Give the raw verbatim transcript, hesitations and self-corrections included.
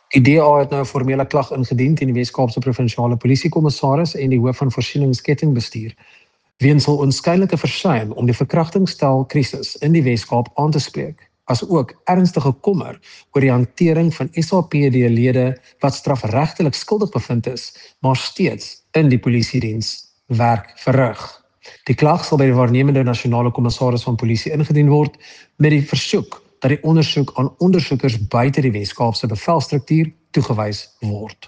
Die D A het nou 'n formele klag ingedien teen die Wes-Kaapse Provinsiale Polisiekommissaris en die hoof van voorsieningskettingbestuur weens hul onskynlike versuim om die verkrachtingsstel-krisis in die Wes-Kaap aan te spreek, asook ernstige kommer oor die hantering van S A P D-lede wat strafregtelik skuldig bevind is, maar steeds in die polisiediens werk verrig. Die klag sal by die waarnemende nasionale kommissaris van polisie ingedien word met die versoek dat die ondersoek aan ondersoekers buite die Wes-Kaapse bevelstruktuur toegewys word.